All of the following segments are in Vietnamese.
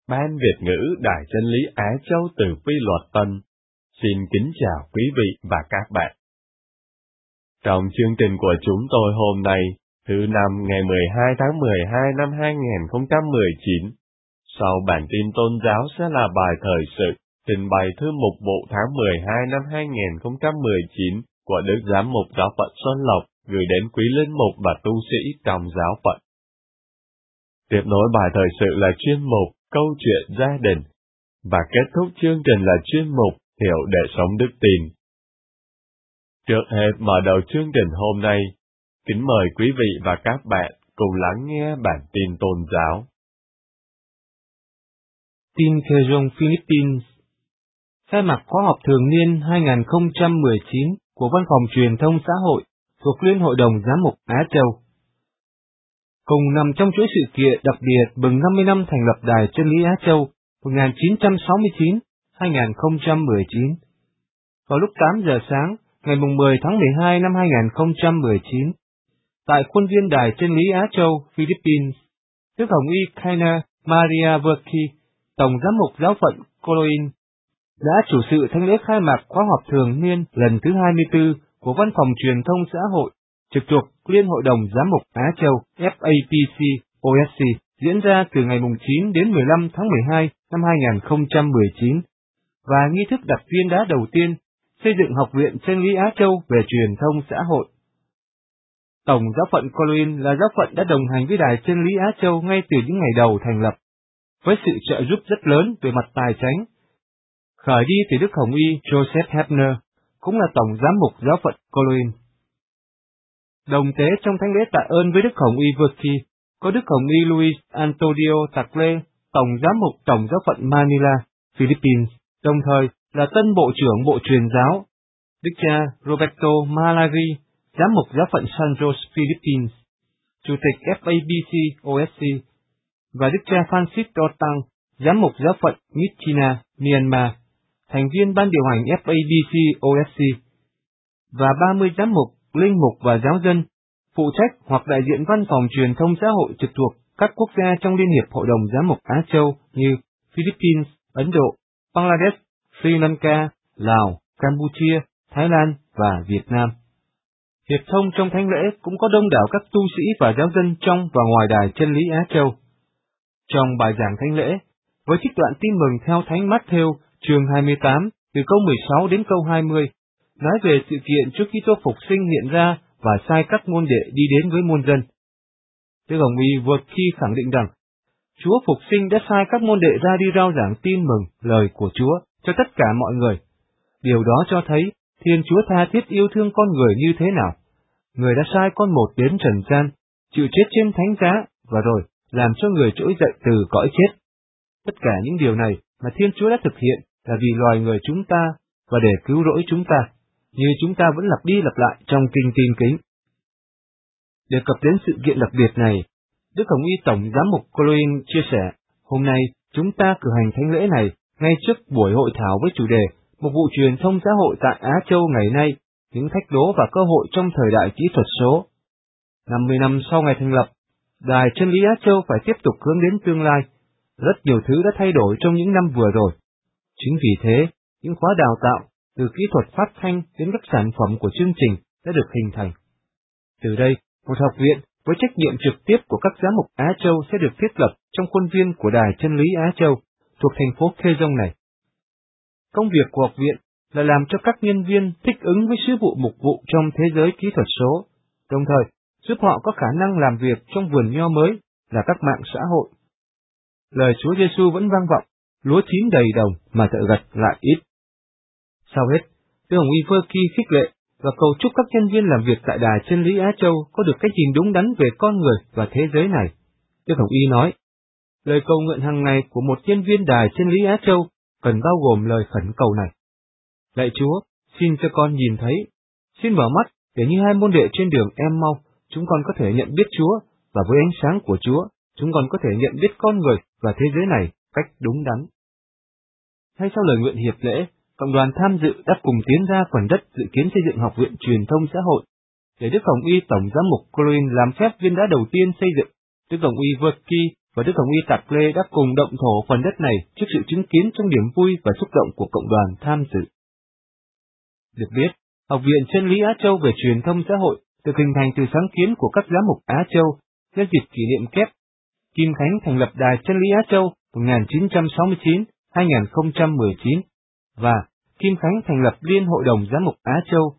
Ban Việt ngữ Đài Chân lý Á Châu từ Phi Luật Tân xin kính chào quý vị và các bạn. Trong chương trình của chúng tôi hôm nay, thứ năm ngày 12 tháng 12 năm 2019, sau bản tin tôn giáo sẽ là bài thời sự trình bày thư mục vụ tháng 12 năm 2019 của Đức Giám mục Giáo phận Xuân Lộc gửi đến quý linh mục và tu sĩ trong giáo phận. Tiếp nối bài thời sự là chuyên mục Câu chuyện gia đình, và kết thúc chương trình là chuyên mục Hiểu để sống đức tin. Trước hết mở đầu chương trình hôm nay, kính mời quý vị và các bạn cùng lắng nghe bản tin tôn giáo. Tin Quezon Philippines. Khai mạc khóa họp thường niên 2019 của Văn phòng Truyền thông Xã hội thuộc Liên Hội đồng Giám mục Á Châu. Cùng nằm trong chuỗi sự kiện đặc biệt mừng 50 năm thành lập Đài Chân lý Á Châu 1969-2019. Vào lúc 8 giờ sáng, ngày 10 tháng 12 năm 2019, tại khuôn viên Đài Chân lý Á Châu, Philippines, Đức Hồng Y Kaina Maria Verki, Tổng Giám mục Giáo phận Coloin, đã chủ sự thánh lễ khai mạc khóa họp thường niên lần thứ 24 của Văn phòng Truyền thông Xã hội trực thuộc Liên Hội đồng Giám mục Á Châu FAPC OSC diễn ra từ ngày 9 đến 15 tháng 12 năm 2019, và nghi thức đặt viên đá đầu tiên xây dựng Học viện Chân lý Á Châu về truyền thông xã hội. Tổng Giáo phận Coloin là giáo phận đã đồng hành với Đài Chân lý Á Châu ngay từ những ngày đầu thành lập, với sự trợ giúp rất lớn về mặt tài chánh, khởi đi từ Đức Hồng Y Joseph Hebner, cũng là Tổng Giám mục Giáo phận Coloin. Đồng tế trong thánh lễ tạ ơn với Đức Hồng Y Verki có Đức Hồng Y Luis Antonio Tagle, Tổng Giám mục Tổng Giáo phận Manila, Philippines, đồng thời là tân Bộ trưởng Bộ Truyền giáo, Đức cha Roberto Malagui, Giám mục Giáo phận San Jose, Philippines, Chủ tịch FABC OSC, và Đức cha Francisco Tang, Giám mục Giáo phận Myitkyina, Myanmar, thành viên ban điều hành FABC OSC, và 30 giám mục, linh mục và giáo dân, phụ trách hoặc đại diện văn phòng truyền thông xã hội trực thuộc các quốc gia trong Liên hiệp Hội đồng Giám mục Á Châu như Philippines, Ấn Độ, Bangladesh, Sri Lanka, Lào, Campuchia, Thái Lan và Việt Nam. Hiệp thông trong thánh lễ cũng có đông đảo các tu sĩ và giáo dân trong và ngoài Đài Chân lý Á Châu. Trong bài giảng thánh lễ, với trích đoạn tin mừng theo Thánh Mát-thêu chương 28 từ câu 16 đến câu 20, nói về sự kiện Chúa Kitô phục sinh hiện ra và sai các môn đệ đi đến với muôn dân. Đức Hồng Y vượt khi khẳng định rằng Chúa phục sinh đã sai các môn đệ ra đi rao giảng tin mừng lời của Chúa cho tất cả mọi người. Điều đó cho thấy Thiên Chúa tha thiết yêu thương con người như thế nào. Người đã sai con một đến trần gian, chịu chết trên thánh giá, và rồi làm cho người trỗi dậy từ cõi chết. Tất cả những điều này mà Thiên Chúa đã thực hiện là vì loài người chúng ta và để cứu rỗi chúng ta, như chúng ta vẫn lặp đi lặp lại trong kinh tin kính. Đề cập đến sự kiện đặc biệt này, Đức Hồng Y Tổng Giám mục Coloin chia sẻ, hôm nay chúng ta cử hành thánh lễ này ngay trước buổi hội thảo với chủ đề Mục vụ truyền thông xã hội tại Á Châu ngày nay, những thách đố và cơ hội trong thời đại kỹ thuật số. 50 năm sau ngày thành lập, Đài Chân lý Á Châu phải tiếp tục hướng đến tương lai. Rất nhiều thứ đã thay đổi trong những năm vừa rồi. Chính vì thế, những khóa đào tạo, từ kỹ thuật phát thanh đến các sản phẩm của chương trình đã được hình thành. Từ đây, một học viện với trách nhiệm trực tiếp của các giám mục Á Châu sẽ được thiết lập trong khuôn viên của Đài Chân lý Á Châu thuộc thành phố Quezon này. Công việc của học viện là làm cho các nhân viên thích ứng với sứ vụ mục vụ trong thế giới kỹ thuật số, đồng thời giúp họ có khả năng làm việc trong vườn nho mới là các mạng xã hội. Lời Chúa Giêsu vẫn vang vọng, lúa chín đầy đồng mà thợ gặt lại ít. Sau hết, Đức Hồng Y Verki khích lệ và cầu chúc các nhân viên làm việc tại Đài Chân lý Á Châu có được cách nhìn đúng đắn về con người và thế giới này. Đức Hồng Y nói, lời cầu nguyện hàng ngày của một nhân viên Đài Chân lý Á Châu cần bao gồm lời khẩn cầu này. Lạy Chúa, xin cho con nhìn thấy, xin mở mắt để như hai môn đệ trên đường Em-mau, chúng con có thể nhận biết Chúa, và với ánh sáng của Chúa, chúng con có thể nhận biết con người và thế giới này cách đúng đắn. Ngay sau lời nguyện hiệp lễ, cộng đoàn tham dự đã cùng tiến ra phần đất dự kiến xây dựng Học viện Truyền thông xã hội, để Đức Hồng Y Tổng Giám mục Coloin làm phép viên đá đầu tiên xây dựng. Đức Hồng Y Verki và Đức Hồng Y Tạc Lê đã cùng động thổ phần đất này trước sự chứng kiến trong niềm vui và xúc động của cộng đoàn tham dự. Được biết, Học viện Chân lý Á Châu về truyền thông xã hội được hình thành từ sáng kiến của các giám mục Á Châu nhân dịp kỷ niệm kép Kim Khánh thành lập Đài Chân lý Á Châu 1969-2019 và Kim Khánh thành lập Liên Hội đồng Giám mục Á Châu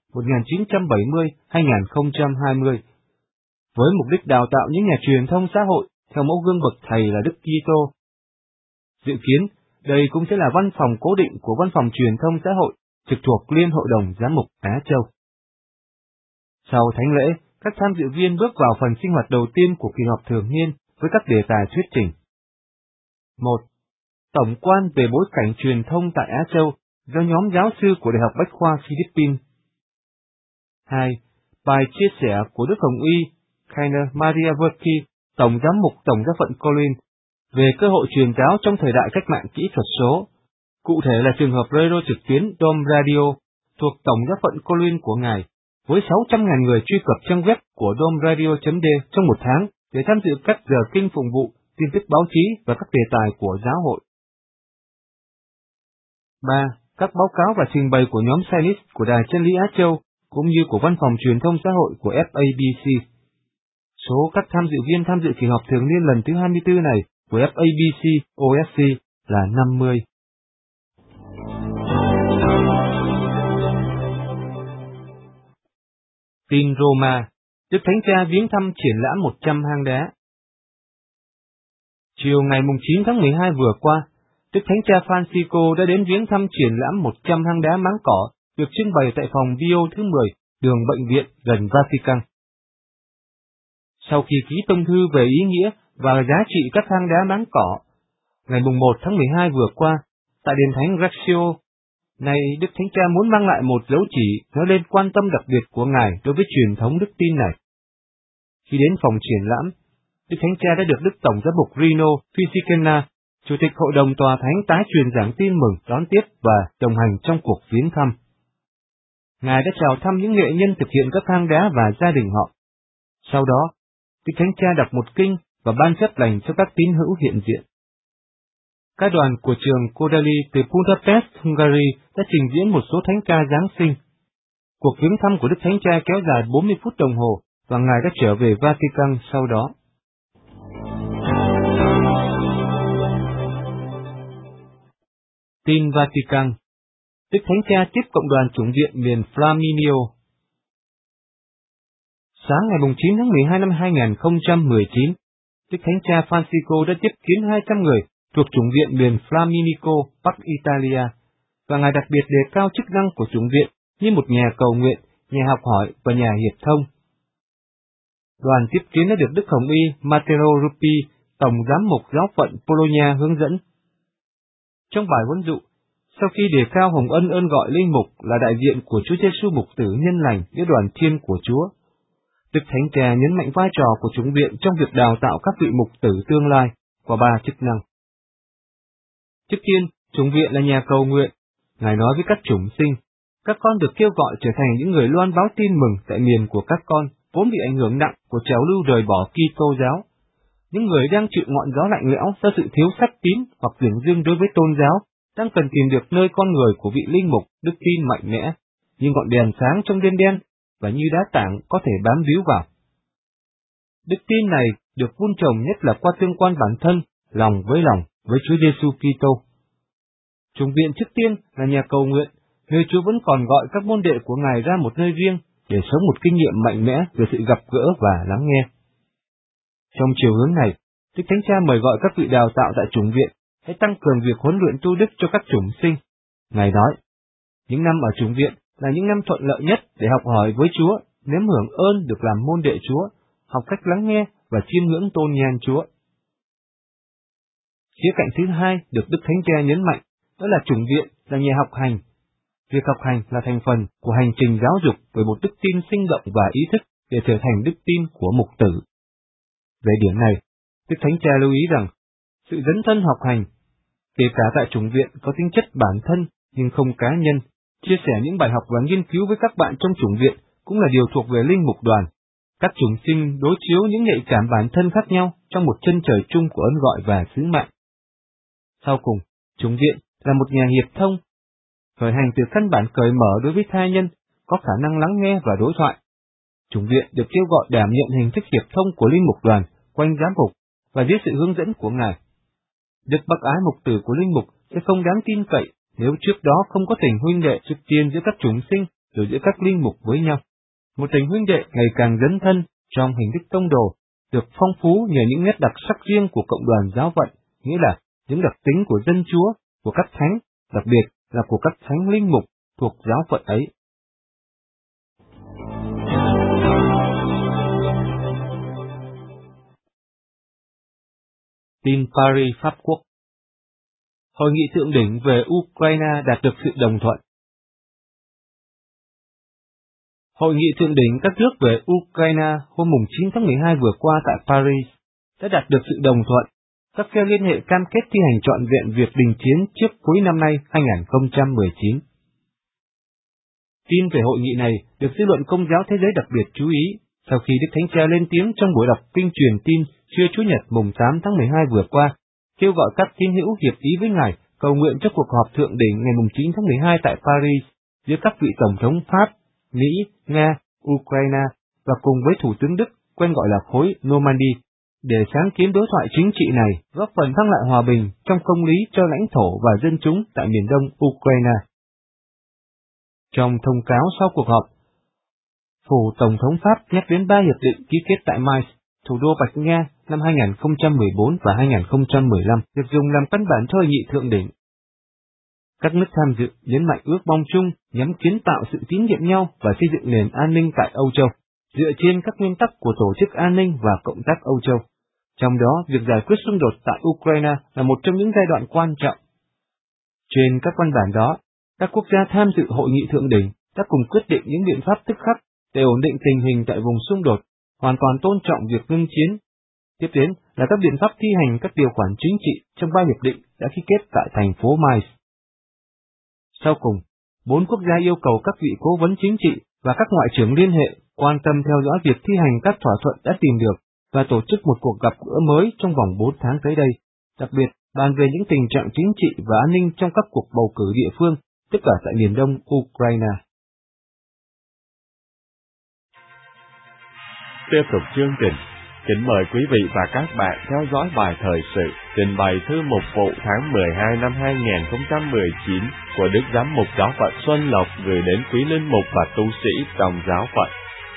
1970-2020 với mục đích đào tạo những nhà truyền thông xã hội theo mẫu gương bậc thầy là Đức Kitô. Dự kiến, đây cũng sẽ là văn phòng cố định của Văn phòng Truyền thông xã hội trực thuộc Liên Hội đồng Giám mục Á Châu. Sau thánh lễ, các tham dự viên bước vào phần sinh hoạt đầu tiên của kỳ họp thường niên với các đề tài thuyết trình. 1. Tổng quan về bối cảnh truyền thông tại Á Châu do nhóm giáo sư của Đại học Bách khoa Philippines. 2. Bài chia sẻ của Đức Hồng Y Rainer Maria Wiercke, Tổng giám mục Tổng giáo phận Colin, về cơ hội truyền giáo trong thời đại cách mạng kỹ thuật số. Cụ thể là trường hợp radio trực tuyến Dom Radio thuộc Tổng giáo phận Colin của Ngài, với 600.000 người truy cập trang web của domradio.d trong một tháng để tham dự các giờ kinh phụng vụ, tin tức báo chí và các đề tài của giáo hội. 3. Các báo cáo và trình bày của nhóm Chinese của Đài Chân lý Á Châu cũng như của Văn phòng Truyền thông xã hội của FABC. Số các tham dự viên tham dự kỳ họp thường niên lần thứ 24 này của FABC OSC là 50. Tin Roma, Đức Thánh Cha viếng thăm triển lãm 100 hang đá. Chiều ngày 9 tháng 12 vừa qua, Đức Thánh Cha Francisco đã đến viếng thăm triển lãm 100 hang đá máng cỏ được trưng bày tại phòng Bio thứ 10, đường Bệnh viện gần Vatican. Sau khi ký tông thư về ý nghĩa và giá trị các hang đá máng cỏ, ngày 1 tháng 12 vừa qua, tại Đền Thánh Grazio, nay Đức Thánh Cha muốn mang lại một dấu chỉ nói lên quan tâm đặc biệt của Ngài đối với truyền thống đức tin này. Khi đến phòng triển lãm, Đức Thánh Cha đã được Đức Tổng giám mục Rino Fisichella, Chủ tịch Hội đồng Tòa Thánh tái truyền giảng tin mừng đón tiếp và đồng hành trong cuộc viếng thăm. Ngài đã chào thăm những nghệ nhân thực hiện các hang đá và gia đình họ. Sau đó, Đức Thánh Cha đọc một kinh và ban phép lành cho các tín hữu hiện diện. Các đoàn của trường Kodali từ Budapest, Hungary đã trình diễn một số thánh ca Giáng sinh. Cuộc viếng thăm của Đức Thánh Cha kéo dài 40 phút đồng hồ và Ngài đã trở về Vatican sau đó. Tin Vatican. Đức Thánh Cha tiếp cộng đoàn chủng viện miền Flaminio. Sáng ngày 9 tháng 12 năm 2019, Đức Thánh Cha Francisco đã tiếp kiến 200 người thuộc chủng viện miền Flaminico, Bắc Italia, và Ngài đặc biệt đề cao chức năng của chủng viện như một nhà cầu nguyện, nhà học hỏi và nhà hiệp thông. Đoàn tiếp kiến đã được Đức Hồng Y Matteo Ruppi, Tổng giám mục giáo phận Bologna hướng dẫn. Trong bài huấn dụ, sau khi đề cao hồng ân gọi linh mục là đại diện của Chúa Giêsu mục tử nhân lành với đoàn thiên của Chúa, Đức Thánh Cha nhấn mạnh vai trò của chủng viện trong việc đào tạo các vị mục tử tương lai qua 3 chức năng. Trước tiên, chủng viện là nhà cầu nguyện. Ngài nói với các chủng sinh, các con được kêu gọi trở thành những người loan báo tin mừng tại miền của các con, vốn bị ảnh hưởng nặng của trào lưu rời bỏ Kitô giáo. Những người đang chịu ngọn gió lạnh lẽo do sự thiếu sắc tín hoặc dửng dưng đối với tôn giáo, đang cần tìm được nơi con người của vị linh mục đức tin mạnh mẽ, như ngọn đèn sáng trong đêm đen và như đá tảng có thể bám víu vào. Đức tin này được vun trồng nhất là qua tương quan bản thân, lòng với Chúa Giêsu Kitô. Chủng viện trước tiên là nhà cầu nguyện, nơi Chúa vẫn còn gọi các môn đệ của Ngài ra một nơi riêng để sống một kinh nghiệm mạnh mẽ về sự gặp gỡ và lắng nghe. Trong chiều hướng này, Đức Thánh Cha mời gọi các vị đào tạo tại chủng viện hãy tăng cường việc huấn luyện tu đức cho các chủng sinh. Ngài nói, những năm ở chủng viện là những năm thuận lợi nhất để học hỏi với Chúa, nếm hưởng ơn được làm môn đệ Chúa, học cách lắng nghe và chiêm ngưỡng tôn nhan Chúa. Khía cạnh thứ hai được Đức Thánh Cha nhấn mạnh, đó là chủng viện là nhà học hành. Việc học hành là thành phần của hành trình giáo dục với một đức tin sinh động và ý thức để trở thành đức tin của mục tử. Về điểm này, Đức Thánh Cha lưu ý rằng, sự dấn thân học hành, kể cả tại chủng viện có tính chất bản thân nhưng không cá nhân, chia sẻ những bài học và nghiên cứu với các bạn trong chủng viện cũng là điều thuộc về linh mục đoàn. Các chủng sinh đối chiếu những nhạy cảm bản thân khác nhau trong một chân trời chung của ơn gọi và sứ mạng. Sau cùng, chủng viện là một nhà hiệp thông, khởi hành từ căn bản cởi mở đối với tha nhân, có khả năng lắng nghe và đối thoại. Chủng viện được kêu gọi đảm nhận hình thức hiệp thông của linh mục đoàn quanh giám mục và dưới sự hướng dẫn của Ngài. Đức bác ái mục tử của linh mục sẽ không đáng tin cậy nếu trước đó không có tình huynh đệ trực tiên giữa các chúng sinh rồi giữa các linh mục với nhau. Một tình huynh đệ ngày càng dấn thân trong hình thức tông đồ, được phong phú nhờ những nét đặc sắc riêng của cộng đoàn giáo vận, nghĩa là những đặc tính của dân Chúa, của các thánh, đặc biệt là của các thánh linh mục thuộc giáo phận ấy. Tin Paris Pháp Quốc. Hội nghị thượng đỉnh về Ukraine đạt được sự đồng thuận. Hội nghị thượng đỉnh các nước về Ukraine hôm 9 tháng 12 vừa qua tại Paris đã đạt được sự đồng thuận. Các phe liên hệ cam kết thi hành trọn vẹn việc đình chiến trước cuối năm nay 2019. Tin về hội nghị này được dư luận Công giáo thế giới đặc biệt chú ý sau khi Đức Thánh Cha lên tiếng trong buổi đọc kinh truyền tin trưa Chủ nhật mùng 8 tháng 12 vừa qua, kêu gọi các tín hữu hiệp ý với Ngài cầu nguyện cho cuộc họp thượng đỉnh ngày mùng 9 tháng 12 tại Paris giữa các vị tổng thống Pháp, Mỹ, Nga, Ukraine và cùng với Thủ tướng Đức quen gọi là khối Normandy, để sáng kiến đối thoại chính trị này góp phần thăng lại hòa bình trong công lý cho lãnh thổ và dân chúng tại miền đông Ukraine. Trong thông cáo sau cuộc họp, Phủ Tổng thống Pháp nhắc đến 3 hiệp định ký kết tại Mainz, thủ đô Bạch Nga năm 2014 và 2015 được dùng làm căn bản cho hội nghị thượng đỉnh. Các nước tham dự nhấn mạnh ước mong chung nhằm kiến tạo sự tín nhiệm nhau và xây dựng nền an ninh tại Âu Châu, dựa trên các nguyên tắc của Tổ chức An ninh và Cộng tác Âu Châu. Trong đó, việc giải quyết xung đột tại Ukraine là một trong những giai đoạn quan trọng. Trên các văn bản đó, các quốc gia tham dự hội nghị thượng đỉnh đã cùng quyết định những biện pháp tức khắc để ổn định tình hình tại vùng xung đột, hoàn toàn tôn trọng việc ngưng chiến. Tiếp đến là các biện pháp thi hành các điều khoản chính trị trong 3 hiệp định đã ký kết tại thành phố Mainz. Sau cùng, 4 quốc gia yêu cầu các vị cố vấn chính trị và các ngoại trưởng liên hệ quan tâm theo dõi việc thi hành các thỏa thuận đã tìm được và tổ chức một cuộc gặp gỡ mới trong vòng 4 tháng tới đây, đặc biệt bàn về những tình trạng chính trị và an ninh trong các cuộc bầu cử địa phương, tất cả tại miền đông Ukraine. Tiếp tục chương trình, kính mời quý vị và các bạn theo dõi bài thời sự trình bày thư mục vụ tháng 12 năm 2019 của Đức Giám mục Giáo phận Xuân Lộc gửi đến quý linh mục và tu sĩ trong giáo phận.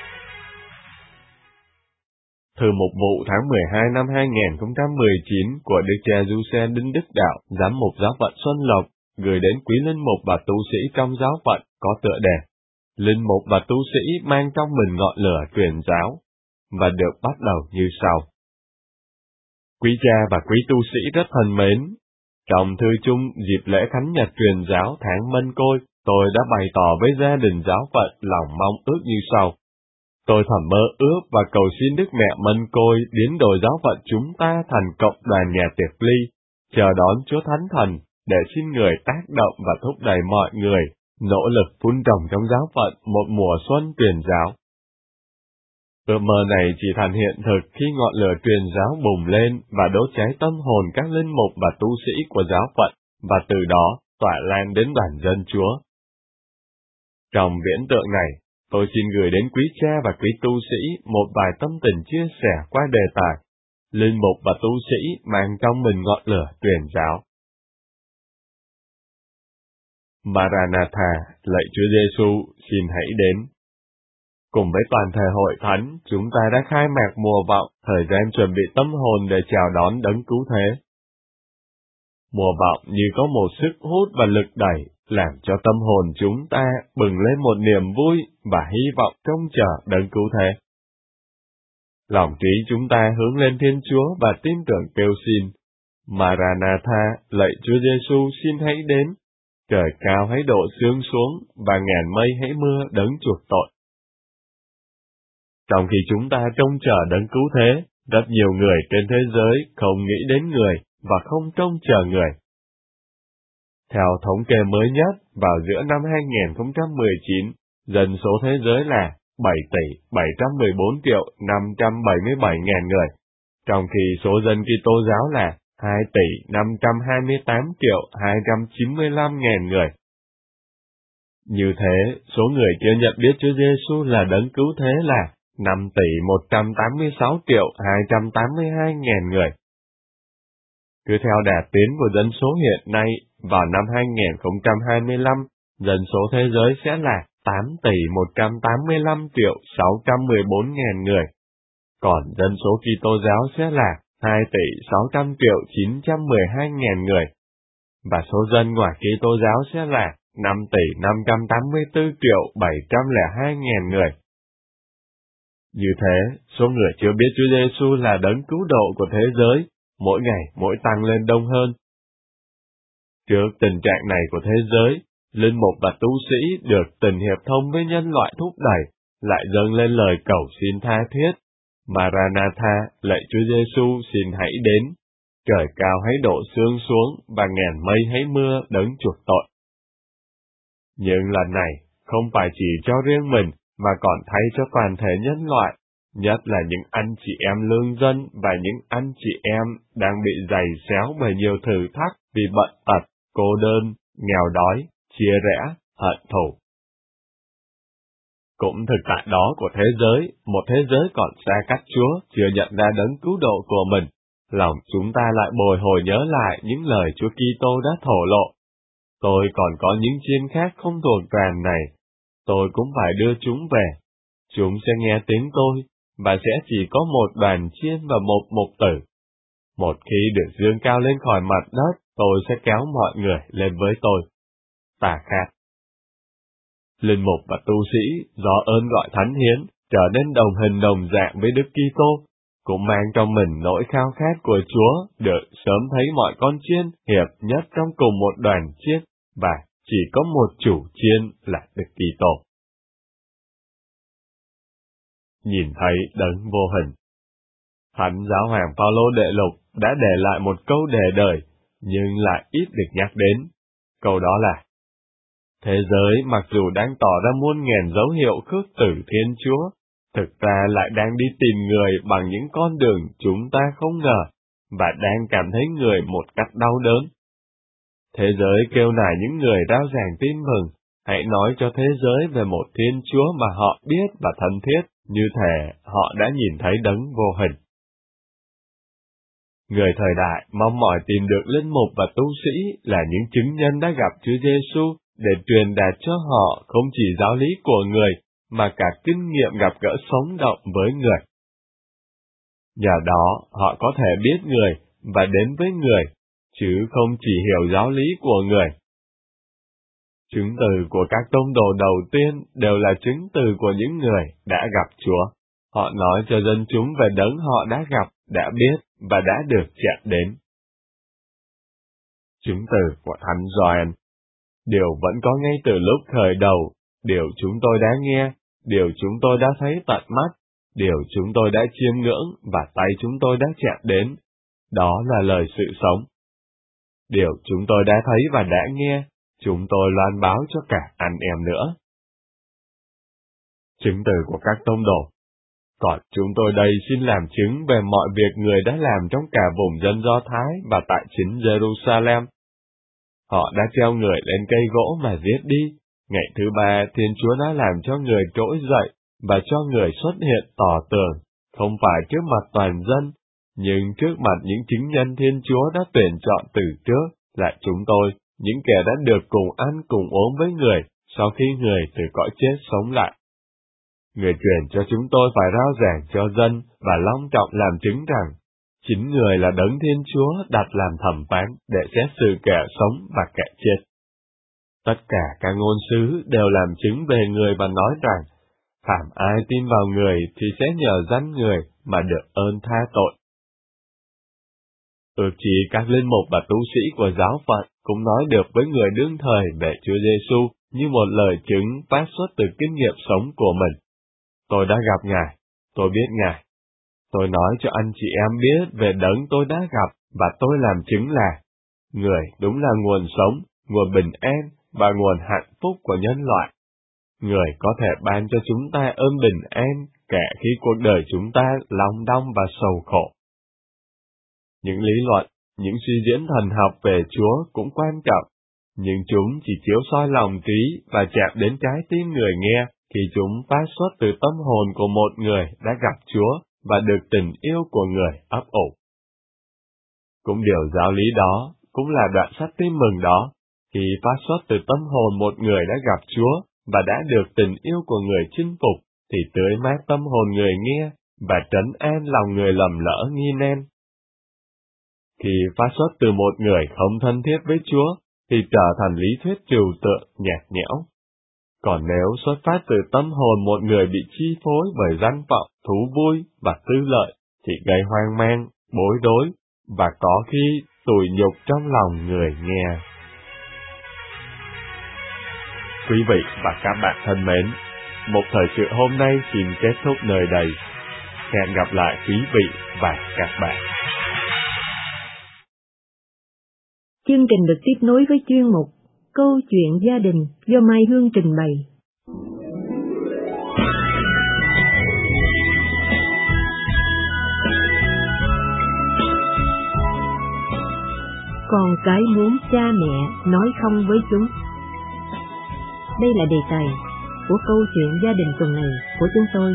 Thư mục vụ tháng 12 năm 2019 của Đức cha Giuse Đinh Đức Đạo, Giám mục Giáo phận Xuân Lộc gửi đến quý linh mục và tu sĩ trong giáo phận có tựa đề: Linh mục và tu sĩ mang trong mình ngọn lửa truyền giáo, và được bắt đầu như sau. Quý cha và quý tu sĩ rất thân mến, trong thư chung dịp lễ Thánh Nhật truyền giáo tháng Mân Côi, tôi đã bày tỏ với gia đình giáo phận lòng mong ước như sau. Tôi thầm mơ ước và cầu xin Đức Mẹ Mân Côi biến đổi giáo phận chúng ta thành cộng đoàn nhà tiệc ly, chờ đón Chúa Thánh Thần để xin Người tác động và thúc đẩy mọi người nỗ lực phun trồng trong giáo phận một mùa xuân truyền giáo. Ước mơ này chỉ thành hiện thực khi ngọn lửa truyền giáo bùng lên và đốt cháy tâm hồn các linh mục và tu sĩ của giáo phận, và từ đó tỏa lan đến đoàn dân Chúa. Trong viễn tượng này, tôi xin gửi đến quý cha và quý tu sĩ một vài tâm tình chia sẻ qua đề tài Linh mục và tu sĩ mang trong mình ngọn lửa truyền giáo. Maranatha, lạy Chúa Giêsu, xin hãy đến. Cùng với toàn thể hội thánh, chúng ta đã khai mạc mùa vọng, thời gian chuẩn bị tâm hồn để chào đón đấng cứu thế. Mùa vọng như có một sức hút và lực đẩy, làm cho tâm hồn chúng ta bừng lên một niềm vui và hy vọng trông chờ đấng cứu thế. Lòng trí chúng ta hướng lên Thiên Chúa và tin tưởng kêu xin, Maranatha, lạy Chúa Giêsu, xin hãy đến. Trời cao hãy đổ sương xuống và ngàn mây hãy mưa đấng chuộc tội. Trong khi chúng ta trông chờ đấng cứu thế, rất nhiều người trên thế giới không nghĩ đến người và không trông chờ người. Theo thống kê mới nhất, vào giữa năm 2019, dân số thế giới là 7 tỷ 714 triệu 577 ngàn người, trong khi số dân Kitô giáo là 2.528.295.000 người. Như thế, số người chưa nhận biết Chúa Giêsu là đấng cứu thế là 5.186.282.000 người. Cứ theo đà tiến của dân số hiện nay, vào năm 2025, dân số thế giới sẽ là 8.185.614.000 người. Còn dân số Kitô giáo sẽ là 2.600.912.000 người. Và số dân ngoài Kitô giáo sẽ là 5.584.702.000 người. Như thế, số người chưa biết Chúa Giêsu là đấng cứu độ của thế giới, mỗi ngày mỗi tăng lên đông hơn. Trước tình trạng này của thế giới, linh mục và tu sĩ được tình hiệp thông với nhân loại thúc đẩy, lại dâng lên lời cầu xin tha thiết. Maranatha, lạy Chúa Giêsu xin hãy đến, trời cao hãy đổ sương xuống và ngàn mây hãy mưa đấng chuộc tội. Nhưng lần này, không phải chỉ cho riêng mình, mà còn thay cho toàn thể nhân loại, nhất là những anh chị em lương dân và những anh chị em đang bị giày xéo bởi nhiều thử thách vì bận tật, cô đơn, nghèo đói, chia rẽ, hận thù. Cũng thực tại đó của thế giới, một thế giới còn xa cách Chúa, chưa nhận ra đấng cứu độ của mình, lòng chúng ta lại bồi hồi nhớ lại những lời Chúa Kitô đã thổ lộ. Tôi còn có những chiên khác không thuộc đoàn này, tôi cũng phải đưa chúng về. Chúng sẽ nghe tiếng tôi, và sẽ chỉ có một đoàn chiên và một mục tử. Một khi được dương cao lên khỏi mặt đất, tôi sẽ kéo mọi người lên với tôi. Tà khát. Linh mục và tu sĩ do ơn gọi thánh hiến trở nên đồng hình đồng dạng với Đức Kitô, cũng mang trong mình nỗi khao khát của Chúa được sớm thấy mọi con chiên hiệp nhất trong cùng một đoàn chiên, và chỉ có một chủ chiên là Đức Kitô. Nhìn thấy đấng vô hình. Thánh Giáo hoàng Phaolô Đệ Lục đã để lại một câu đề đời, nhưng lại ít được nhắc đến. Câu đó là: thế giới mặc dù đang tỏ ra muôn ngàn dấu hiệu khước từ Thiên Chúa, thực ra lại đang đi tìm người bằng những con đường chúng ta không ngờ, và đang cảm thấy người một cách đau đớn. Thế giới kêu nài những người rao giảng tin mừng, hãy nói cho thế giới về một Thiên Chúa mà họ biết và thân thiết, như thể họ đã nhìn thấy đấng vô hình. Người thời đại mong mỏi tìm được linh mục và tu sĩ là những chứng nhân đã gặp Chúa Giêsu để truyền đạt cho họ không chỉ giáo lý của người, mà cả kinh nghiệm gặp gỡ sống động với người. Nhờ đó, họ có thể biết người và đến với người, chứ không chỉ hiểu giáo lý của người. Chứng từ của các tông đồ đầu tiên đều là chứng từ của những người đã gặp Chúa. Họ nói cho dân chúng về đấng họ đã gặp, đã biết và đã được chạm đến. Chứng từ của Thánh Gioan. Điều vẫn có ngay từ lúc khởi đầu, điều chúng tôi đã nghe, điều chúng tôi đã thấy tận mắt, điều chúng tôi đã chiêm ngưỡng và tay chúng tôi đã chạm đến, đó là lời sự sống. Điều chúng tôi đã thấy và đã nghe, chúng tôi loan báo cho cả anh em nữa. Chứng từ của các tông đồ. Còn chúng tôi đây xin làm chứng về mọi việc người đã làm trong cả vùng dân Do Thái và tại chính Jerusalem. Họ đã treo người lên cây gỗ mà giết đi. Ngày thứ ba, Thiên Chúa đã làm cho người trỗi dậy và cho người xuất hiện tỏ tường, không phải trước mặt toàn dân, nhưng trước mặt những chứng nhân Thiên Chúa đã tuyển chọn từ trước, là chúng tôi, những kẻ đã được cùng ăn cùng uống với người, sau khi người từ cõi chết sống lại. Người truyền cho chúng tôi phải rao giảng cho dân và long trọng làm chứng rằng, chính người là đấng Thiên Chúa đặt làm thẩm phán để xét xử kẻ sống và kẻ chết. Tất cả các ngôn sứ đều làm chứng về người và nói rằng, phàm ai tin vào người thì sẽ nhờ danh người mà được ơn tha tội. Ước chí các linh mục và tu sĩ của giáo phận cũng nói được với người đương thời về Chúa Giêsu như một lời chứng phát xuất từ kinh nghiệm sống của mình. Tôi đã gặp Ngài, tôi biết Ngài. Tôi nói cho anh chị em biết về đấng tôi đã gặp, và tôi làm chứng là, người đúng là nguồn sống, nguồn bình an và nguồn hạnh phúc của nhân loại. Người có thể ban cho chúng ta ơn bình an, kể khi cuộc đời chúng ta lòng đong và sầu khổ. Những lý luận, những suy diễn thần học về Chúa cũng quan trọng, nhưng chúng chỉ chiếu soi lòng trí và chạm đến trái tim người nghe khi chúng phát xuất từ tâm hồn của một người đã gặp Chúa và được tình yêu của người ấp ủ. Cũng điều giáo lý đó, cũng là đoạn sách tin mừng đó, khi phát xuất từ tâm hồn một người đã gặp Chúa và đã được tình yêu của người chinh phục, thì tưới mát tâm hồn người nghe và trấn an lòng người lầm lỡ nghi nan. Khi phát xuất từ một người không thân thiết với Chúa, thì trở thành lý thuyết trừu tượng nhạt nhẽo. Còn nếu xuất phát từ tâm hồn một người bị chi phối bởi danh vọng, thú vui và tư lợi, thì gây hoang mang, bối rối, và có khi tủi nhục trong lòng người nghe. Quý vị và các bạn thân mến, một thời sự hôm nay xin kết thúc nơi đây. Hẹn gặp lại quý vị và các bạn. Chương trình được tiếp nối với chuyên mục Câu chuyện gia đình do Mai Hương trình bày. Con cái muốn cha mẹ nói không với chúng. Đây là đề tài của câu chuyện gia đình tuần này của chúng tôi.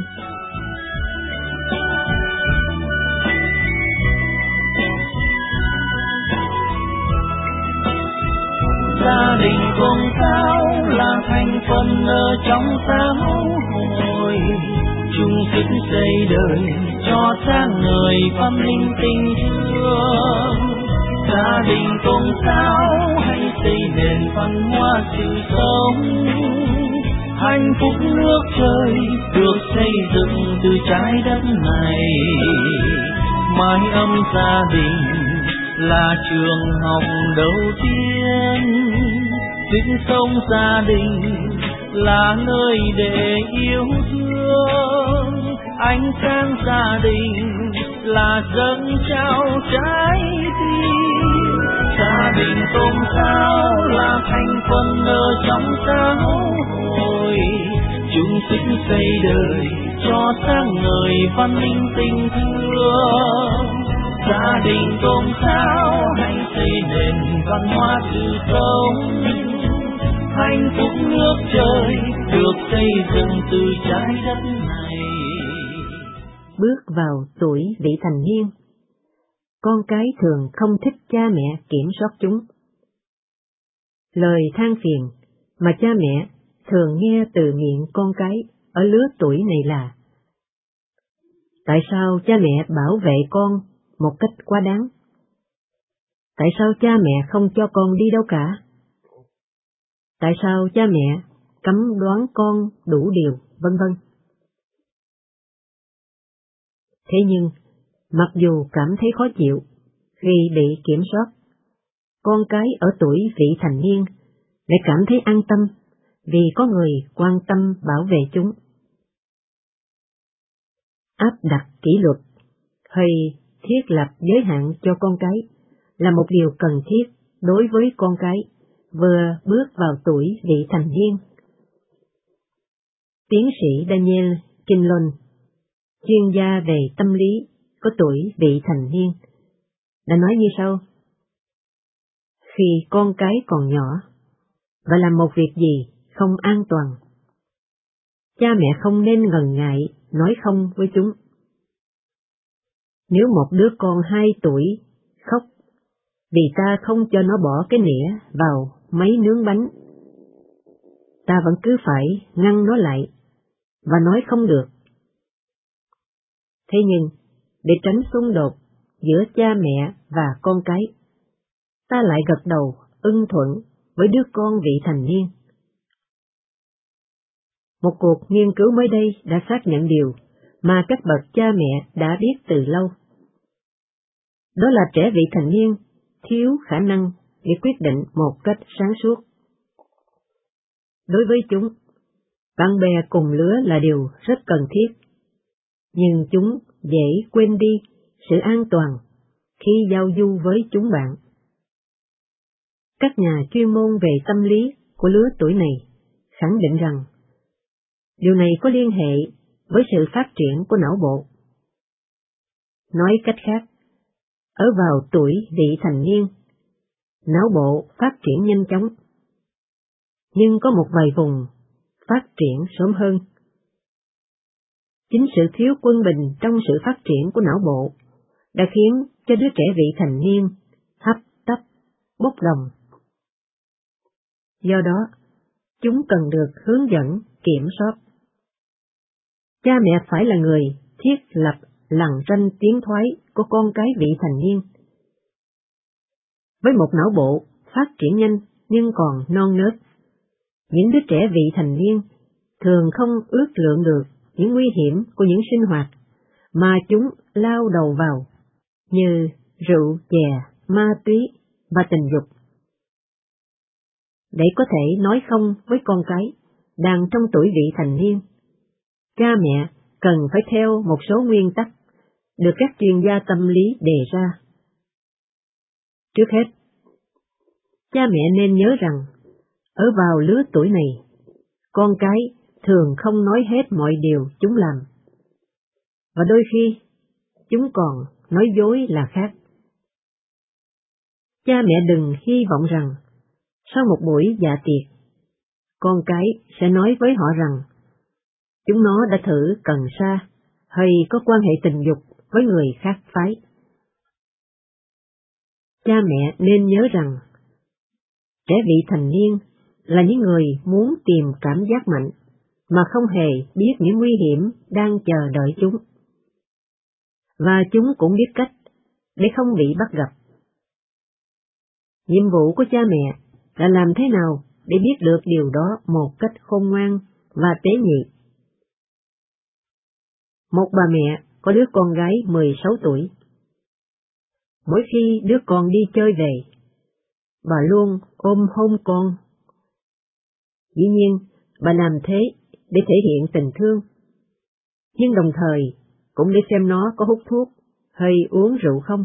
Gia đình con sao là thành phần ở trong xã hội, chung sức xây đời cho sáng ngời văn minh tình thương. Gia đình con sao hãy xây nền văn hóa sự sống, hạnh phúc nước trời được xây dựng từ trái đất này. Mái ấm gia đình là trường học đầu tiên, sinh sống gia đình là nơi để yêu thương. Ánh sáng gia đình là dâng trao trái tim. Gia đình tôn giáo là thành phần ở trong xã hội, chung sức xây đời cho sáng ngời văn minh tình thương. Gia đình tôn giáo hãy xây nền văn hóa sự sống, hạnh phúc nước trời được xây dựng từ trái đất này. Bước vào tuổi vị thành niên, con cái thường không thích cha mẹ kiểm soát chúng. Lời than phiền mà cha mẹ thường nghe từ miệng con cái ở lứa tuổi này là: tại sao cha mẹ bảo vệ con một cách quá đáng? Tại sao cha mẹ không cho con đi đâu cả? Tại sao cha mẹ cấm đoán con đủ điều, vân vân. Thế nhưng, mặc dù cảm thấy khó chịu khi bị kiểm soát, con cái ở tuổi vị thành niên lại cảm thấy an tâm vì có người quan tâm bảo vệ chúng. Áp đặt kỷ luật hay thiết lập giới hạn cho con cái là một điều cần thiết đối với con cái vừa bước vào tuổi vị thành niên. Tiến sĩ Daniel Kinlon, chuyên gia về tâm lý có tuổi vị thành niên, đã nói như sau: khi con cái còn nhỏ và làm một việc gì không an toàn, cha mẹ không nên ngần ngại nói không với chúng. Nếu một đứa con 2 tuổi khóc vì ta không cho nó bỏ cái nĩa vào máy nướng bánh, ta vẫn cứ phải ngăn nó lại và nói không được. Thế nhưng, để tránh xung đột giữa cha mẹ và con cái, ta lại gật đầu ưng thuận với đứa con vị thành niên. Một cuộc nghiên cứu mới đây đã xác nhận điều mà các bậc cha mẹ đã biết từ lâu. Đó là trẻ vị thành niên thiếu khả năng để quyết định một cách sáng suốt. Đối với chúng, bạn bè cùng lứa là điều rất cần thiết, nhưng chúng dễ quên đi sự an toàn khi giao du với chúng bạn. Các nhà chuyên môn về tâm lý của lứa tuổi này khẳng định rằng điều này có liên hệ với sự phát triển của não bộ. Nói cách khác, Ở vào tuổi vị thành niên, não bộ phát triển nhanh chóng, nhưng có một vài vùng phát triển sớm hơn. Chính sự thiếu quân bình trong sự phát triển của não bộ đã khiến cho đứa trẻ vị thành niên hấp tấp, bốc đồng. Do đó, chúng cần được hướng dẫn, kiểm soát. Cha mẹ phải là người thiết lập lằn ranh tiến thoái của con cái vị thành niên. Với một não bộ phát triển nhanh nhưng còn non nớt, những đứa trẻ vị thành niên thường không ước lượng được những nguy hiểm của những sinh hoạt mà chúng lao đầu vào, như rượu, chè, ma túy và tình dục. Để có thể nói không với con cái đang trong tuổi vị thành niên, cha mẹ cần phải theo một số nguyên tắc được các chuyên gia tâm lý đề ra. Trước hết, cha mẹ nên nhớ rằng, ở vào lứa tuổi này, con cái thường không nói hết mọi điều chúng làm, và đôi khi chúng còn nói dối là khác. Cha mẹ đừng hy vọng rằng, sau một buổi dạ tiệc, con cái sẽ nói với họ rằng chúng nó đã thử cần sa hay có quan hệ tình dục với người khác phái. Cha mẹ nên nhớ rằng, trẻ vị thành niên là những người muốn tìm cảm giác mạnh mà không hề biết những nguy hiểm đang chờ đợi chúng. Và chúng cũng biết cách để không bị bắt gặp. Nhiệm vụ của cha mẹ là làm thế nào để biết được điều đó một cách khôn ngoan và tế nhị. Một bà mẹ có đứa con gái 16 tuổi. Mỗi khi đứa con đi chơi về, bà luôn ôm hôn con. Dĩ nhiên, bà làm thế để thể hiện tình thương, nhưng đồng thời cũng để xem nó có hút thuốc hay uống rượu không.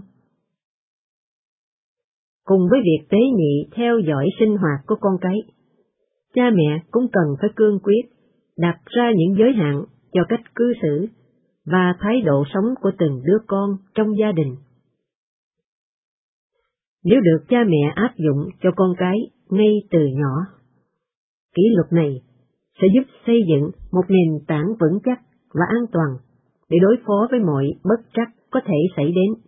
Cùng với việc tế nhị theo dõi sinh hoạt của con cái, cha mẹ cũng cần phải cương quyết đặt ra những giới hạn cho cách cư xử và thái độ sống của từng đứa con trong gia đình. Nếu được cha mẹ áp dụng cho con cái ngay từ nhỏ, kỷ luật này sẽ giúp xây dựng một nền tảng vững chắc và an toàn để đối phó với mọi bất trắc có thể xảy đến.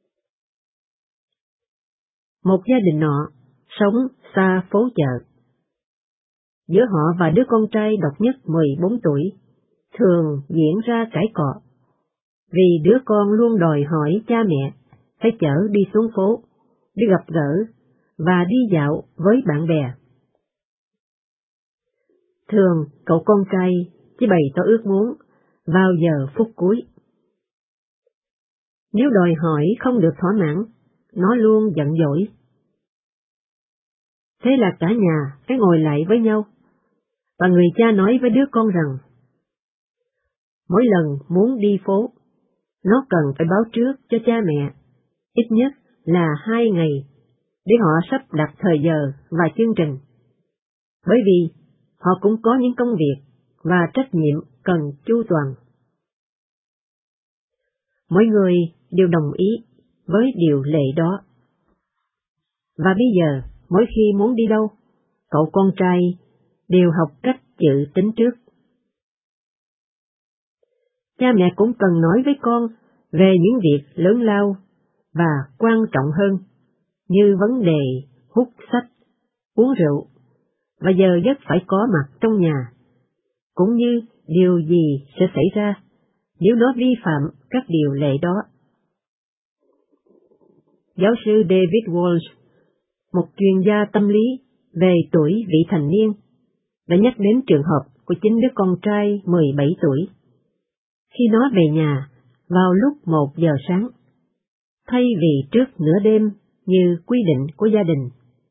Một gia đình nọ sống xa phố chợ. Giữa họ và đứa con trai độc nhất 14 tuổi thường diễn ra cãi cọ, vì đứa con luôn đòi hỏi cha mẹ phải chở đi xuống phố để gặp gỡ và đi dạo với bạn bè. Thường cậu con trai chỉ bày tỏ ước muốn vào giờ phút cuối. Nếu đòi hỏi không được thỏa mãn, nó luôn giận dỗi. Thế là cả nhà phải ngồi lại với nhau, và người cha nói với đứa con rằng, mỗi lần muốn đi phố, nó cần phải báo trước cho cha mẹ, ít nhất là 2 ngày, để họ sắp đặt thời giờ và chương trình. Bởi vì họ cũng có những công việc và trách nhiệm cần chu toàn. Mọi người đều đồng ý với điều lệ đó. Và bây giờ, mỗi khi muốn đi đâu, cậu con trai đều học cách dự tính trước. Cha mẹ cũng cần nói với con về những việc lớn lao và quan trọng hơn, như vấn đề hút sách, uống rượu, và giờ giấc phải có mặt trong nhà, cũng như điều gì sẽ xảy ra nếu nó vi phạm các điều lệ đó. Giáo sư David Walsh, một chuyên gia tâm lý về tuổi vị thành niên, đã nhắc đến trường hợp của chính đứa con trai 17 tuổi. Khi nó về nhà vào lúc 1 giờ sáng, thay vì trước nửa đêm như quy định của gia đình.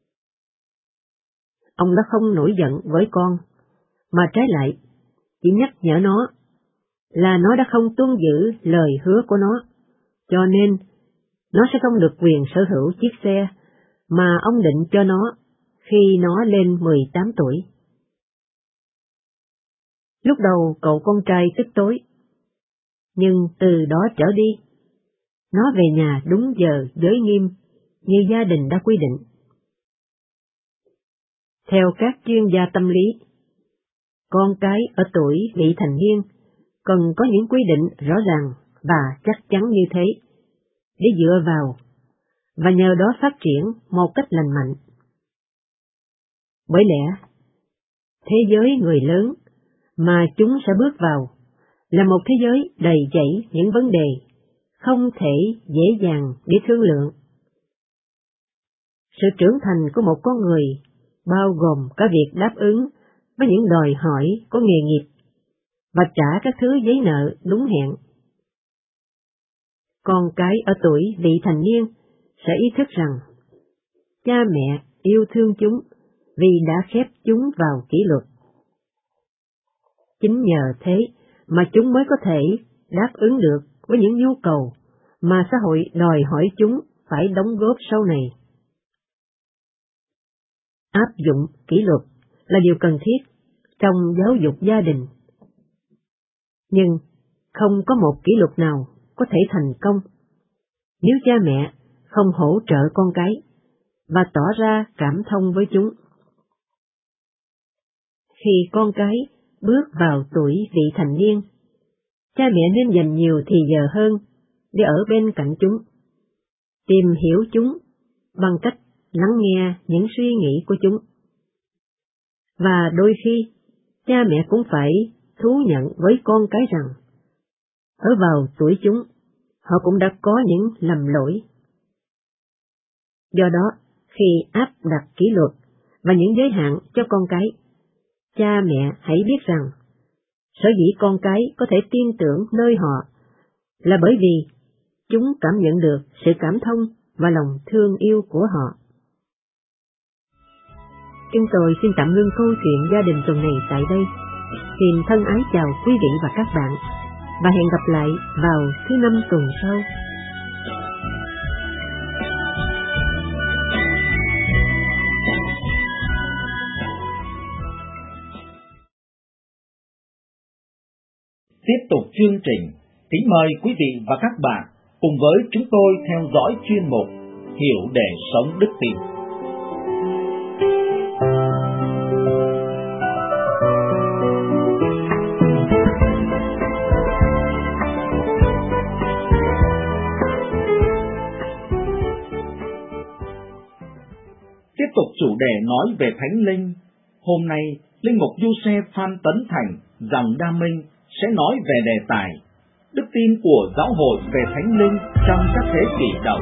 Ông đã không nổi giận với con, mà trái lại, chỉ nhắc nhở nó là nó đã không tuân giữ lời hứa của nó, cho nên nó sẽ không được quyền sở hữu chiếc xe mà ông định cho nó khi nó lên 18 tuổi. Lúc đầu cậu con trai tức tối, nhưng từ đó trở đi, nó về nhà đúng giờ giới nghiêm, như gia đình đã quy định. Theo các chuyên gia tâm lý, con cái ở tuổi vị thành niên cần có những quy định rõ ràng và chắc chắn như thế, để dựa vào, và nhờ đó phát triển một cách lành mạnh. Bởi lẽ, thế giới người lớn mà chúng sẽ bước vào là một thế giới đầy dẫy những vấn đề không thể dễ dàng để thương lượng. Sự trưởng thành của một con người bao gồm cả việc đáp ứng với những đòi hỏi của nghề nghiệp và trả các thứ giấy nợ đúng hẹn. Con cái ở tuổi vị thành niên sẽ ý thức rằng cha mẹ yêu thương chúng vì đã khép chúng vào kỷ luật. Chính nhờ thế mà chúng mới có thể đáp ứng được với những nhu cầu mà xã hội đòi hỏi chúng phải đóng góp sau này. Áp dụng kỷ luật là điều cần thiết trong giáo dục gia đình. Nhưng không có một kỷ luật nào có thể thành công nếu cha mẹ không hỗ trợ con cái và tỏ ra cảm thông với chúng. Khi con cái bước vào tuổi vị thành niên, cha mẹ nên dành nhiều thì giờ hơn để ở bên cạnh chúng, tìm hiểu chúng bằng cách lắng nghe những suy nghĩ của chúng. Và đôi khi, cha mẹ cũng phải thú nhận với con cái rằng, ở vào tuổi chúng, họ cũng đã có những lầm lỗi. Do đó, khi áp đặt kỷ luật và những giới hạn cho con cái, cha mẹ hãy biết rằng, sở dĩ con cái có thể tin tưởng nơi họ là bởi vì chúng cảm nhận được sự cảm thông và lòng thương yêu của họ. Chúng tôi xin tạm ngưng câu chuyện gia đình tuần này tại đây. Xin thân ái chào quý vị và các bạn, và hẹn gặp lại vào thứ Năm tuần sau. Tiếp tục chương trình, kính mời quý vị và các bạn cùng với chúng tôi theo dõi chuyên mục Hiểu để sống đức tin. Tiếp tục chủ đề nói về Thánh Linh. Hôm nay, Linh mục Giuse Phan Tấn Thành, dòng Đa Minh sẽ nói về đề tài đức tin của giáo hội về Thánh Linh trong các thế kỷ đầu.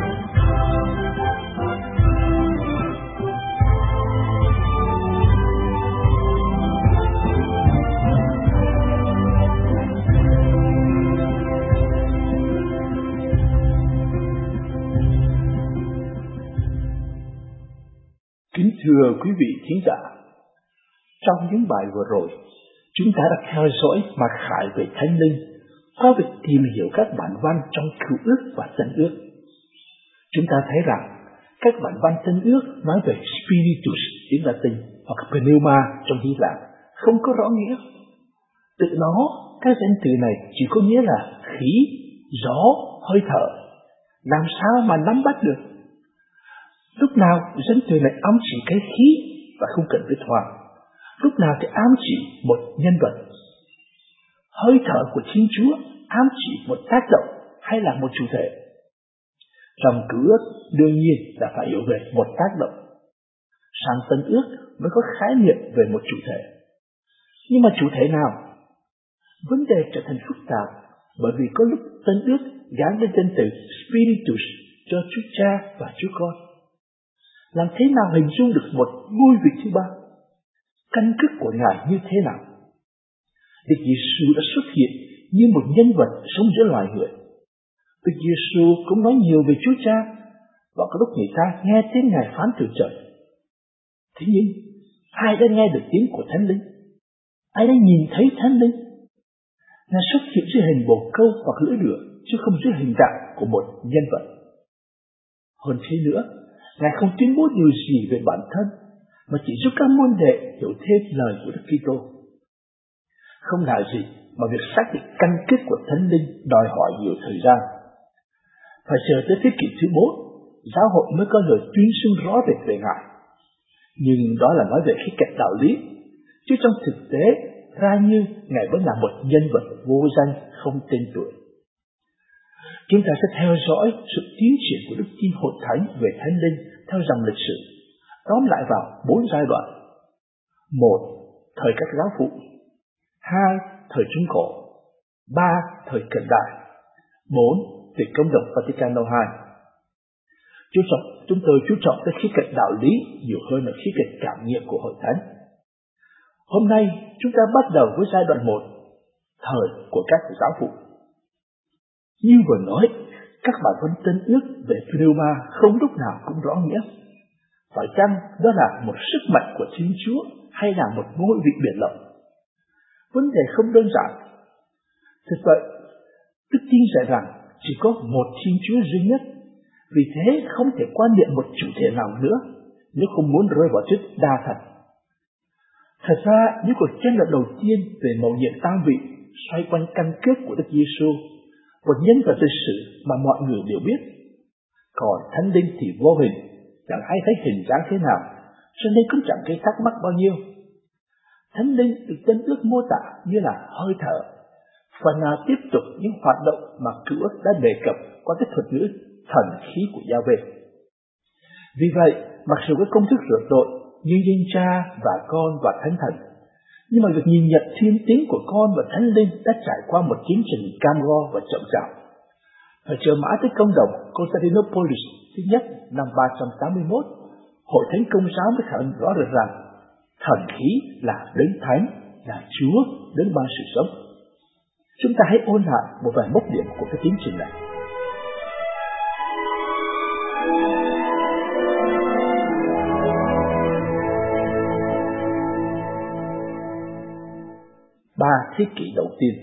Kính thưa quý vị thính giả, trong những bài vừa rồi, chúng ta đã theo dõi mặc khải về Thánh Linh qua việc tìm hiểu các bản văn trong Cựu Ước và Tân Ước. Chúng ta thấy rằng các bản văn Tân Ước nói về Spiritus tiếng Latin hoặc Pneuma trong Hy Lạp không có rõ nghĩa. Tự nó, các danh từ này chỉ có nghĩa là khí, gió, hơi thở. Làm sao mà nắm bắt được? Lúc nào danh từ này ám chỉ cái khí và không cần biết thoại, lúc nào thì ám chỉ một nhân vật. Hơi thở của Thiên Chúa ám chỉ một tác động hay là một chủ thể. Trong Cựu Ước đương nhiên là phải hiểu về một tác động. Sang Tân Ước mới có khái niệm về một chủ thể. Nhưng mà chủ thể nào? Vấn đề trở thành phức tạp bởi vì có lúc Tân Ước gắn lên danh từ Spiritus cho Chúa Cha và Chúa Con. Làm thế nào hình dung được một ngôi vị thứ ba? Căn cước của Ngài như thế nào? Đức Giêsu đã xuất hiện như một nhân vật sống giữa loài người. Đức Giêsu cũng nói nhiều về Chúa Cha, và có lúc người ta nghe tiếng Ngài phán từ trời. Thế nhưng, ai đã nghe được tiếng của Thánh Linh? Ai đã nhìn thấy Thánh Linh? Ngài xuất hiện dưới hình bồ câu hoặc lưỡi lửa, chứ không dưới hình dạng của một nhân vật. Hơn thế nữa, Ngài không tuyên bố điều gì về bản thân, mà chỉ giúp các môn đệ hiểu thêm lời của Đức Kitô. Không là gì mà việc xác định căn kết của Thánh Linh đòi hỏi nhiều thời gian. Phải chờ tới thế kỷ thứ 4, giáo hội mới có lời tuyên xưng rõ rệt về Ngài. Nhưng đó là nói về khía cạnh đạo lý, chứ trong thực tế ra như Ngài vẫn là một nhân vật vô danh không tên tuổi. Chúng ta sẽ theo dõi sự tiến triển của đức tin hội thánh về Thánh Linh theo dòng lịch sử, tóm lại vào 4 giai đoạn. 1. Thời các giáo phụ. 2. Thời Trung Cổ. 3. Thời cận đại. 4. Việc Công đồng Vaticano II. Chúng tôi chú trọng tới khía cạnh đạo lý nhiều hơn là khía cạnh cảm nghiệm của hội thánh. Hôm nay chúng ta bắt đầu với giai đoạn 1, thời của các giáo phụ. Như vừa nói, các bản văn Tân Ước về Pneuma không lúc nào cũng rõ nghĩa. Phải chăng đó là một sức mạnh của Thiên Chúa hay là một ngôi vị biển lộng? Vấn đề không đơn giản. Thực vậy, đức tin dạy rằng chỉ có một Thiên Chúa duy nhất, vì thế không thể quan niệm một chủ thể nào nữa nếu không muốn rơi vào chức đa thần. Thật ra, những cuộc tranh luận đầu tiên về mầu nhiệm tam vị xoay quanh căn cước của Đức Giêsu, một nhân vật lịch sử mà mọi người đều biết. Còn Thánh Linh thì vô hình, chẳng ai thấy hình dáng thế nào, cho nên cũng chẳng gây thắc mắc bao nhiêu. Thánh Linh được Tân Ước mô tả như là hơi thở, phần nào tiếp tục những hoạt động mà Cựu Ước đã đề cập qua cái thuật ngữ thần khí của Giê-hô-va. Vì vậy, mặc dù có công thức rửa tội như danh Cha và Con và Thánh Thần, nhưng mà việc nhìn nhận thiên tính của Con và Thánh Linh đã trải qua một tiến trình cam go và chậm chạp. Phải chờ mãi tới công đồng Constantinople thứ nhất năm 381, Hội Thánh Công giáo mới khẳng định rõ rệt rằng thần khí là đấng thánh, là Chúa, đấng ban sự sống. Chúng ta hãy ôn lại một vài mốc điểm của cái tiến trình này. Ba thế kỷ đầu tiên.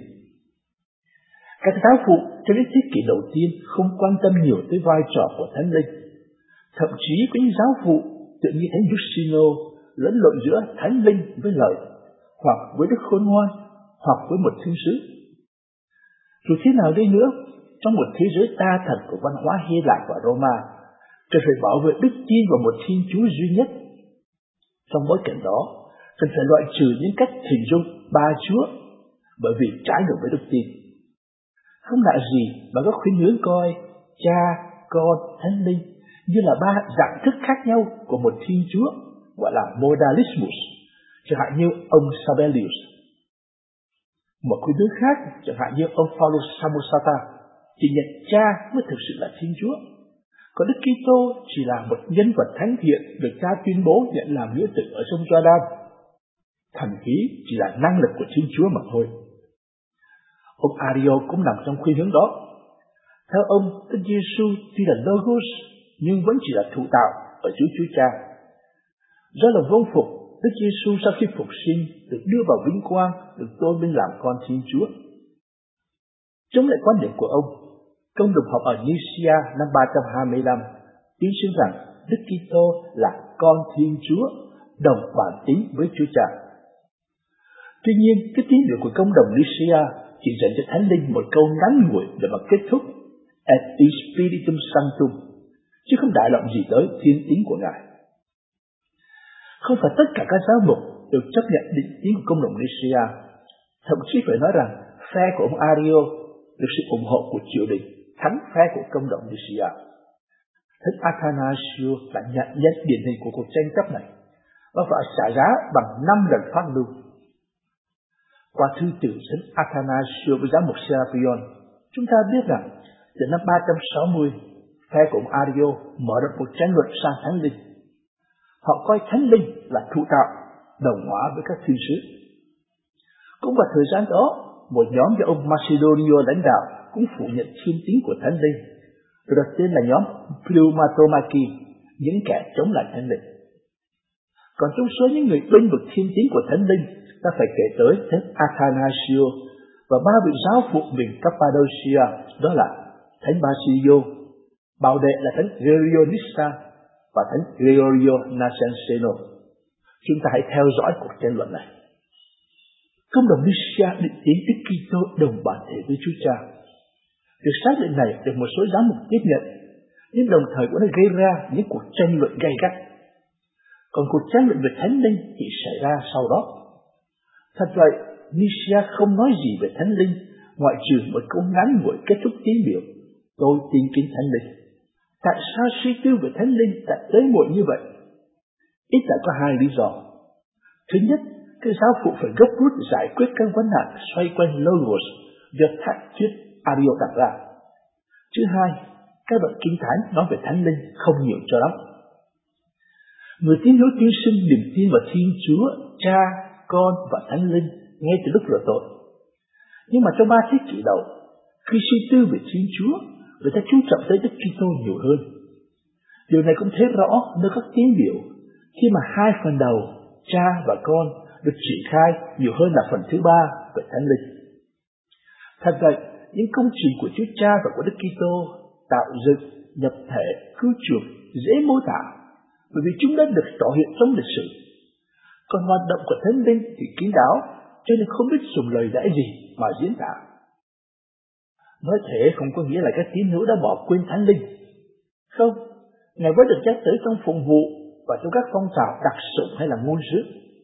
Các giáo phụ trong những thế kỷ đầu tiên không quan tâm nhiều tới vai trò của Thánh Linh. Thậm chí có những giáo phụ tự như Thánh Giustino lẫn lộn giữa Thánh Linh với lời, hoặc với Đức Khôn Ngoan, hoặc với một thiên sứ. Dù thế nào đi nữa, trong một thế giới đa thần của văn hóa Hy Lạp và Roma, cần phải bảo vệ đức tin vào một Thiên Chúa duy nhất. Trong bối cảnh đó, cần phải loại trừ những cách hình dung ba Chúa, bởi vì trái ngược với đức tin. Không lạ gì mà có khuynh hướng coi Cha, Con, Thánh Linh như là ba dạng thức khác nhau của một Thiên Chúa, gọi là modalismus, chẳng hạn như ông Sabellius. Một khuynh hướng khác, chẳng hạn như ông Paulus Samosata, chỉ nhận Cha mới thực sự là Thiên Chúa, còn Đức Kitô chỉ là một nhân vật thánh thiện được Cha tuyên bố nhận làm nghĩa tử ở sông Jordan. Thần khí chỉ là năng lực của Thiên Chúa mà thôi. Ông Ario cũng nằm trong khuynh hướng đó. Theo ông, Đức Giêsu tuy là Logos nhưng vẫn chỉ là thụ tạo ở Chúa Cha. Do lòng vâng phục, Đức Giêsu sau khi phục sinh được đưa vào vinh quang, được tôn vinh làm con Thiên Chúa. Chống lại quan điểm của ông, công đồng họp ở Nicaea năm 325 tuyên xưng rằng Đức Kitô là con Thiên Chúa, đồng bản tính với Chúa Cha. Tuy nhiên, cái tín hiệu của công đồng Nicaea chỉ dành cho Thánh Linh một câu ngắn ngủi để mà kết thúc Et Spiritum Sanctum, chứ không đại động gì tới thiên tính của Ngài. Không phải tất cả các giáo mục được chấp nhận định kiến của công đồng Nicaea, thậm chí phải nói rằng phe của ông Ario được sự ủng hộ của triều đình thắng phe của công đồng Nicaea. Thánh Athanasio là nạn nhân điển hình của cuộc tranh chấp này và phải trả giá bằng 5 lần phát lưu. Qua thư từ Thánh Athanasio với giám mục Serapion, chúng ta biết rằng từ năm 360, phe của ông Ario mở ra một tranh luận sang Thánh Linh. Họ coi Thánh Linh là thụ tạo, đồng hóa với các thiên sứ. Cũng vào thời gian đó, một nhóm do ông Macedonio lãnh đạo cũng phủ nhận thiên tính của Thánh Linh, được đặt tên là nhóm Pneumatomaki, những kẻ chống lại Thánh Linh. Còn trong số những người bênh vực thiên tính của Thánh Linh, ta phải kể tới Thánh Athanasio và 3 vị giáo phụ miền Cappadocia, đó là Thánh Basilio, bảo đệ là Thánh Gregorio Nyssa và Thánh Gregorio Nacianceno. Chúng ta hãy theo dõi cuộc tranh luận này. Công đồng Nicaea định tiến Đức Kitô đồng bản thể với Chúa Cha. Việc xác định này được một số giám mục tiếp nhận, nhưng đồng thời cũng đã gây ra những cuộc tranh luận gay gắt. Còn cuộc tranh luận về Thánh Linh thì xảy ra sau đó. Thật vậy, Nietzsche không nói gì về Thánh Linh, ngoại trừ một câu ngắn ngủi kết thúc tín biểu: tôi tin kính Thánh Linh. Tại sao suy tư về Thánh Linh lại tới muộn như vậy? Ít là có hai lý do. Thứ nhất, các giáo phụ phải gấp rút giải quyết các vấn nạn xoay quanh Logos do thuyết thuyết Aristotle đặt ra. Thứ hai, các đoạn kinh thánh nói về Thánh Linh không nhiều cho lắm. Người tín hữu tiên sinh niềm tin vào Thiên Chúa, Cha, Con và Thánh Linh ngay từ lúc rửa tội. Nhưng mà trong 3 thế kỷ đầu, khi suy tư về Thiên Chúa, người ta chú trọng tới Đức Kitô nhiều hơn. Điều này cũng thấy rõ nơi các tín biểu khi mà hai phần đầu, Cha và Con, được triển khai nhiều hơn là phần thứ 3 về Thánh Linh. Thật vậy, những công trình của Chúa Cha và của Đức Kitô tạo dựng, nhập thể, cứu chuộc dễ mô tả, bởi vì chúng đã được tỏ hiện trong lịch sử. Còn hoạt động của Thánh Linh thì kín đáo, cho nên không biết dùng lời lẽ gì mà diễn tả. Nói thế không có nghĩa là các tín hữu đã bỏ quên Thánh Linh. Không, Ngài vẫn được nhắc tới trong phụng vụ và trong các phong trào đặc sủng hay là ngôn sứ.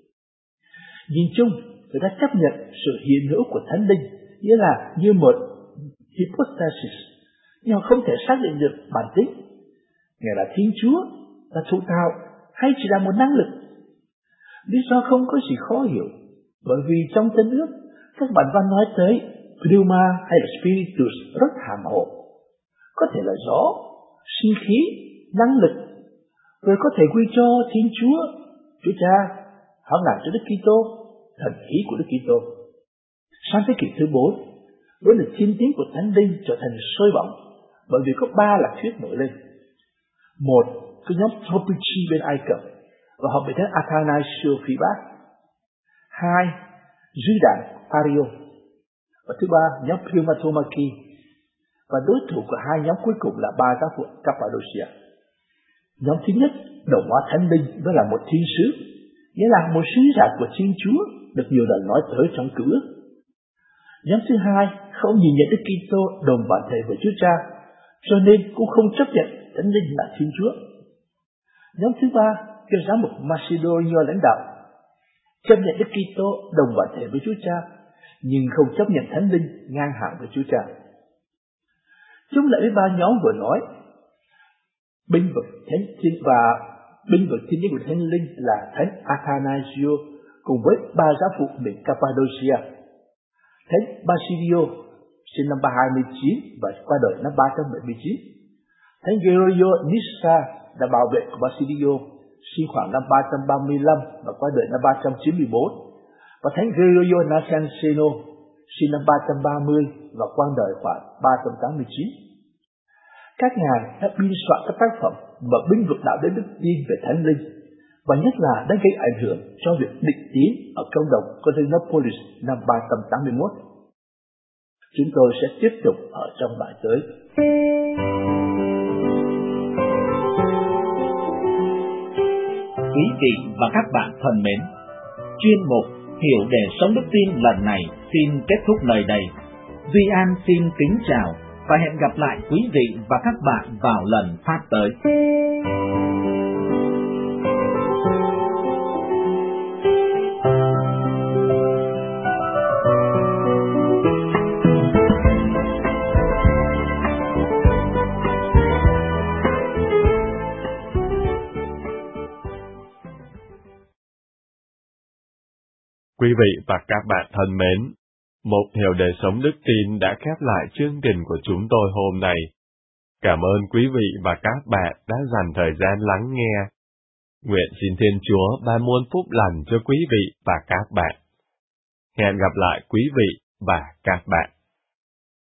Nhìn chung, người ta chấp nhận sự hiện hữu của Thánh Linh, nghĩa là như một hypostasis, nhưng không thể xác định được bản tính. Ngài là Thiên Chúa, là thụ tạo hay chỉ là một năng lực? Lý do không có gì khó hiểu, bởi vì trong Tân Ước, các bản văn nói tới pneuma hay là spiritus rất hàm hồ. Có thể là gió, sinh khí, năng lực, rồi có thể quy cho Thiên Chúa, Chúa Cha, hảo ngài cho Đức Kitô, thần khí của Đức Kitô. Sang thế kỷ thứ 4, với lực thiên tiến của Thánh Linh trở thành sôi bỏng, bởi vì có 3 lạc thuyết nổi lên. Một, cái nhóm Tropici bên Ai Cập, và họ bị thánh Athanasio phỉ bác. 2, duy đảng Ario. Và thứ 3, nhóm Pneumatomaki. Và đối thủ của hai nhóm cuối cùng là 3 giáo phụ Cappadocia. Nhóm thứ nhất, đồng hóa Thánh Linh đó là một thiên sứ, nghĩa là một sứ giả của Thiên Chúa, được nhiều lần nói tới trong Cựu Ước. Nhóm thứ hai, không nhìn nhận Đức Kitô đồng bản thể với Chúa Cha, cho nên cũng không chấp nhận Thánh Linh là Thiên Chúa. Nhóm thứ ba, do giám mục Macedonia lãnh đạo, chấp nhận Đức Kitô đồng bản thể với Chúa Cha, nhưng không chấp nhận Thánh Linh ngang hàng với Chúa Cha. Chúng lại với 3 nhóm vừa nói, binh vực thiên nhiên của Thánh Linh là thánh Athanasio cùng với 3 giáo phụ miền Cappadocia. Thánh Basilio sinh năm 329 và qua đời năm 379. Thánh Gregorio Nyssa là bảo vệ của Basilio, sinh khoảng năm 335 và qua đời năm 394. Và Thánh Gregorio Nacianceno sinh năm 330 và qua đời khoảng 389. Các ngài đã biên soạn các tác phẩm và binh vực đạo đến đức tin về Thánh Linh, và nhất là đã gây ảnh hưởng cho việc định tín ở cộng đồng Constantinopolis năm 381. Chúng tôi sẽ tiếp tục ở trong bài tới. Quý vị và các bạn thân mến, chuyên mục Hiểu để sống đức tin lần này xin kết thúc nơi đây. Duy An xin kính chào và hẹn gặp lại quý vị và các bạn vào lần phát tới. Quý vị và các bạn thân mến, một Hiểu để sống đức tin đã khép lại chương trình của chúng tôi hôm nay. Cảm ơn quý vị và các bạn đã dành thời gian lắng nghe. Nguyện xin Thiên Chúa ban muôn phúc lành cho quý vị và các bạn. Hẹn gặp lại quý vị và các bạn.